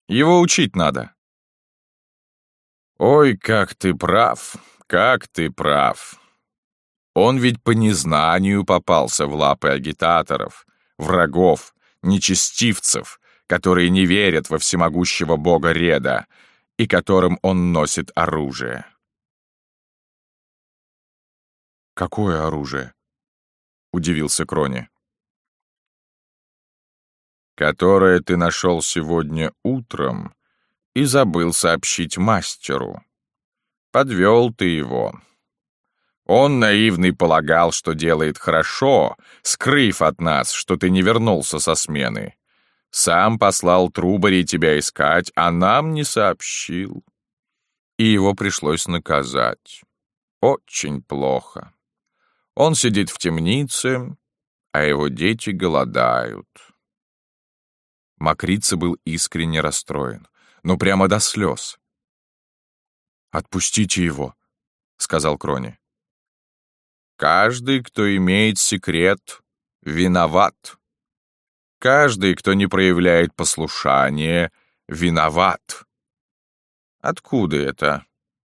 Его учить надо». «Ой, как ты прав, как ты прав. Он ведь по незнанию попался в лапы агитаторов, врагов, нечестивцев, которые не верят во всемогущего бога Реда и которым он носит оружие». «Какое оружие?» — удивился Крони. «Которое ты нашел сегодня утром и забыл сообщить мастеру. Подвел ты его. Он, наивный, полагал, что делает хорошо, скрыв от нас, что ты не вернулся со смены. Сам послал Трубарей тебя искать, а нам не сообщил. И его пришлось наказать. Очень плохо. Он сидит в темнице, а его дети голодают». Мокрица был искренне расстроен, но прямо до слез. «Отпустите его», — сказал Крони. «Каждый, кто имеет секрет, виноват. Каждый, кто не проявляет послушания, виноват». «Откуда это?»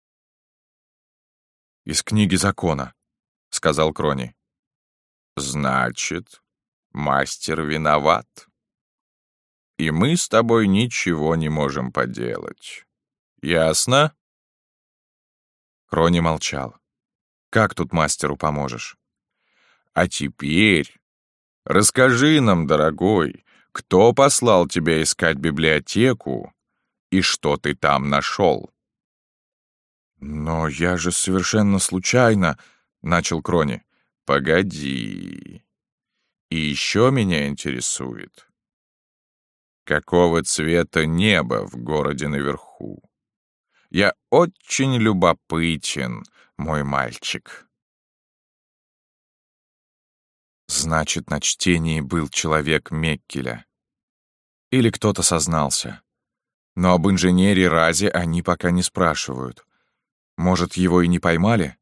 «Из книги закона», — сказал Крони. «Значит, мастер виноват. И мы с тобой ничего не можем поделать. Ясно?» Крони молчал. «Как тут мастеру поможешь?» «А теперь расскажи нам, дорогой, кто послал тебя искать библиотеку и что ты там нашел?» «Но я же совершенно случайно...» — начал Крони. «Погоди. И еще меня интересует, какого цвета небо в городе наверху? Я очень любопытен, мой мальчик». Значит, на чтении был человек Меккеля. Или кто-то сознался. Но об инженере Разе они пока не спрашивают. Может, его и не поймали?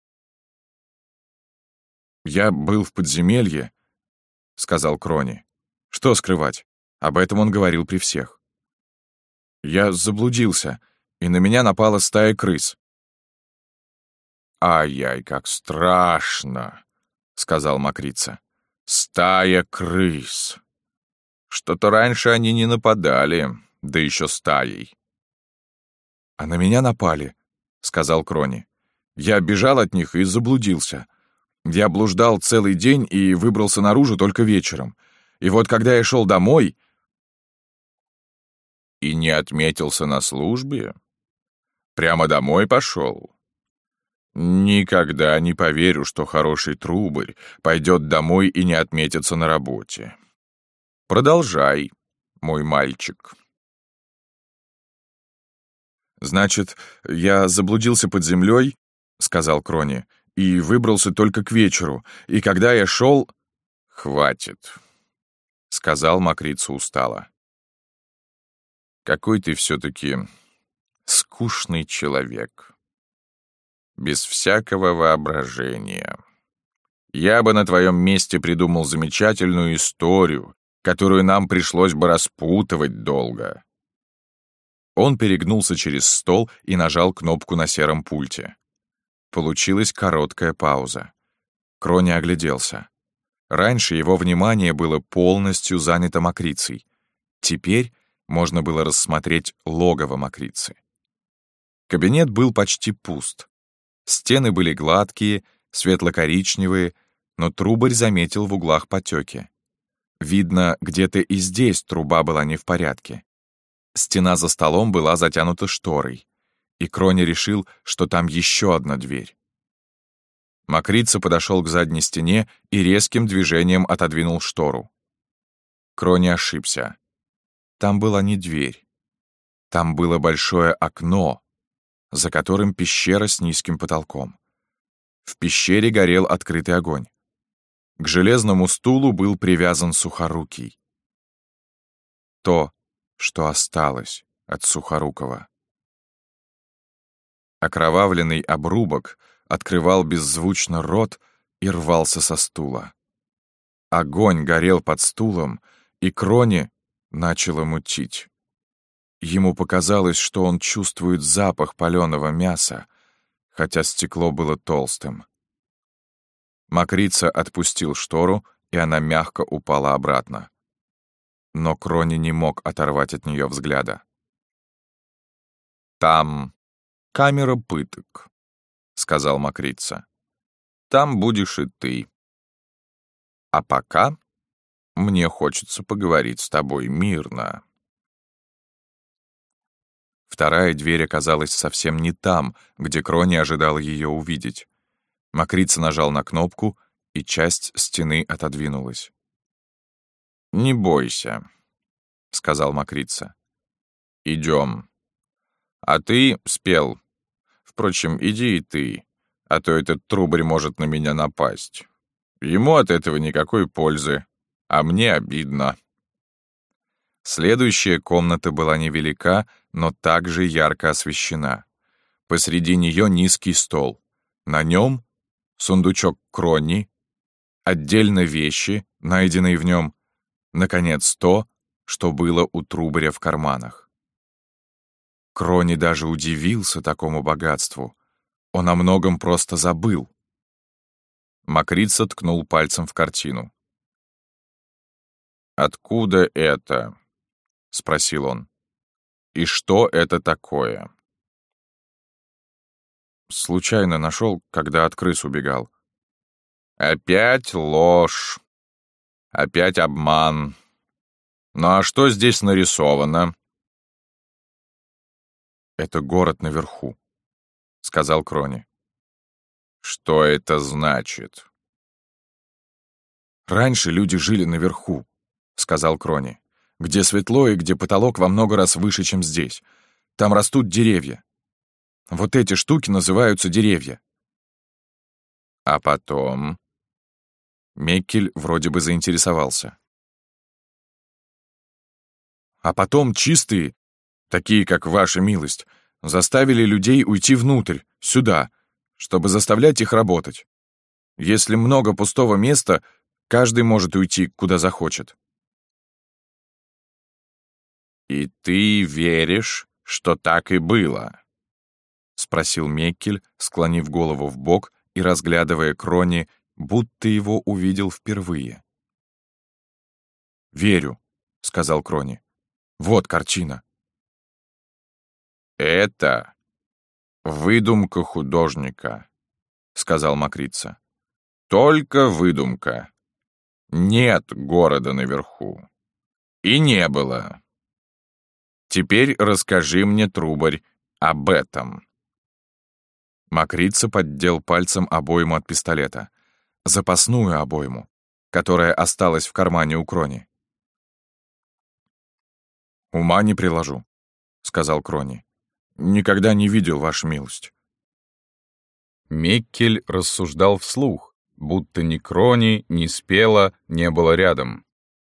«Я был в подземелье», — сказал Крони. «Что скрывать? Об этом он говорил при всех. Я заблудился, и на меня напала стая крыс». «Ай-яй, как страшно», — сказал Мокрица. «Стая крыс. Что-то раньше они не нападали, да еще стаей». «А на меня напали», — сказал Крони. «Я бежал от них и заблудился. Я блуждал целый день и выбрался наружу только вечером. И вот когда я шел домой...» «И не отметился на службе? Прямо домой пошел? Никогда не поверю, что хороший трубарь пойдет домой и не отметится на работе. Продолжай, мой мальчик». «Значит, я заблудился под землей, — сказал Крони, — и выбрался только к вечеру, и когда я шел...» «Хватит», — сказал Мокрица устало. «Какой ты все-таки скучный человек. Без всякого воображения. Я бы на твоем месте придумал замечательную историю, которую нам пришлось бы распутывать долго». Он перегнулся через стол и нажал кнопку на сером пульте. Получилась короткая пауза. Крони огляделся. Раньше его внимание было полностью занято Мокрицей. Теперь можно было рассмотреть логово Мокрицы. Кабинет был почти пуст. Стены были гладкие, светло-коричневые, но трубарь заметил в углах потеки. Видно, где-то и здесь труба была не в порядке. Стена за столом была затянута шторой, и Крони решил, что там еще одна дверь. Мокрица подошел к задней стене и резким движением отодвинул штору. Крони ошибся. Там была не дверь. Там было большое окно, за которым пещера с низким потолком. В пещере горел открытый огонь. К железному стулу был привязан сухорукий. То, что осталось от Сухорукова. Окровавленный обрубок открывал беззвучно рот и рвался со стула. Огонь горел под стулом, и Крони начало мутить. Ему показалось, что он чувствует запах паленого мяса, хотя стекло было толстым. Мокрица отпустил штору, и она мягко упала обратно. Но Крони не мог оторвать от нее взгляда. «Там камера пыток», — сказал Мокрица. «Там будешь и ты. А пока мне хочется поговорить с тобой мирно». Вторая дверь оказалась совсем не там, где Крони ожидал ее увидеть. Мокрица нажал на кнопку, и часть стены отодвинулась. «Не бойся», — сказал Мокрица. «Идем. А ты спел. Впрочем, иди и ты, а то этот трубарь может на меня напасть. Ему от этого никакой пользы, а мне обидно». Следующая комната была невелика, но также ярко освещена. Посреди нее низкий стол. На нем сундучок Крони, отдельно вещи, найденные в нем, наконец, то, что было у трубаря в карманах. Крони даже удивился такому богатству. Он о многом просто забыл. Мокрица ткнул пальцем в картину. «Откуда это?» — спросил он. «И что это такое?» «Случайно нашел, когда от крыс убегал». «Опять ложь. Опять обман. Ну а что здесь нарисовано?» «Это город наверху», — сказал Крони. «Что это значит?» «Раньше люди жили наверху», — сказал Крони, «где светло и где потолок во много раз выше, чем здесь. Там растут деревья. Вот эти штуки называются деревья». «А потом?» Меккель вроде бы заинтересовался. «А потом чистые, такие, как ваша милость, заставили людей уйти внутрь, сюда, чтобы заставлять их работать. Если много пустого места, каждый может уйти, куда захочет». «И ты веришь, что так и было?» — спросил Меккель, склонив голову вбок и разглядывая Крони, будто его увидел впервые. «Верю», — сказал Крони. «Вот картина». «Это выдумка художника», — сказал Мокрица. «Только выдумка. Нет города наверху. И не было. Теперь расскажи мне, трубарь, об этом». Мокрица поддел пальцем обойму от пистолета. Запасную обойму, которая осталась в кармане у Крони. «Ума не приложу», — сказал Крони. «Никогда не видел, ваша милость». Меккель рассуждал вслух, будто ни Крони, ни Спела не было рядом.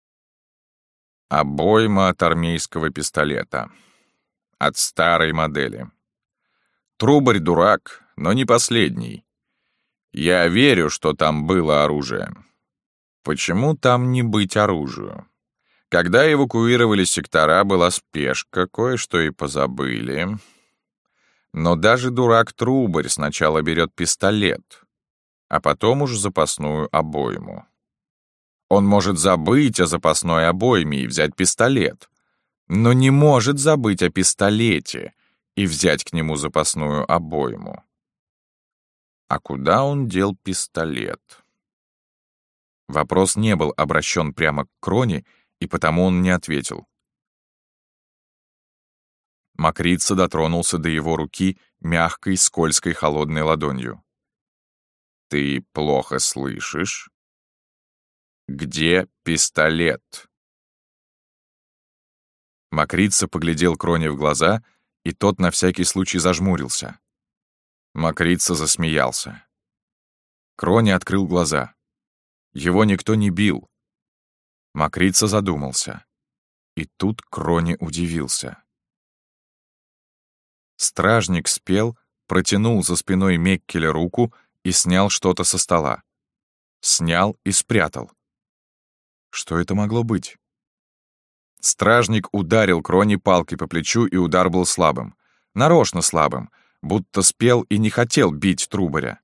«Обойма от армейского пистолета. От старой модели. Трубарь дурак, но не последний. Я верю, что там было оружие. Почему там не быть оружию? Когда эвакуировали сектора, была спешка, кое-что и позабыли. Но даже дурак-трубарь сначала берет пистолет, а потом уж запасную обойму. Он может забыть о запасной обойме и взять пистолет, но не может забыть о пистолете и взять к нему запасную обойму. А куда он дел пистолет? Вопрос не был обращен прямо к Крони, и потому он не ответил. Мокрица дотронулся до его руки мягкой, скользкой, холодной ладонью. «Ты плохо слышишь? Где пистолет?» Мокрица поглядел Крони в глаза, и тот на всякий случай зажмурился. Мокрица засмеялся. Крони открыл глаза. Его никто не бил. Мокрица задумался. И тут Крони удивился. Стражник Спел протянул за спиной Меккеля руку и снял что-то со стола. Снял и спрятал. Что это могло быть? Стражник ударил Крони палкой по плечу, и удар был слабым. Нарочно слабым, будто спел и не хотел бить Трубаря.